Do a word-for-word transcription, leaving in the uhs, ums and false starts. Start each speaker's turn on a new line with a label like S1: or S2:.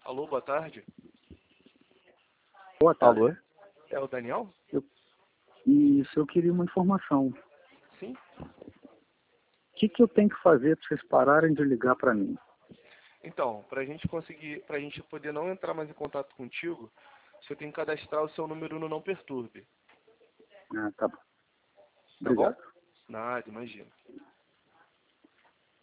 S1: Alô, boa tarde.
S2: Boa tarde.
S1: Alô? É o Daniel?
S2: Eu, isso, eu queria uma informação.
S1: Sim.
S2: O que, que eu tenho que fazer para vocês pararem de ligar para mim?
S1: Então, para a gente conseguir, para a gente poder não entrar mais em contato contigo, você tem que cadastrar o seu número no Não Perturbe.
S2: Ah, tá bom.
S1: Tá bom?
S2: Obrigado.
S1: Nada, imagina.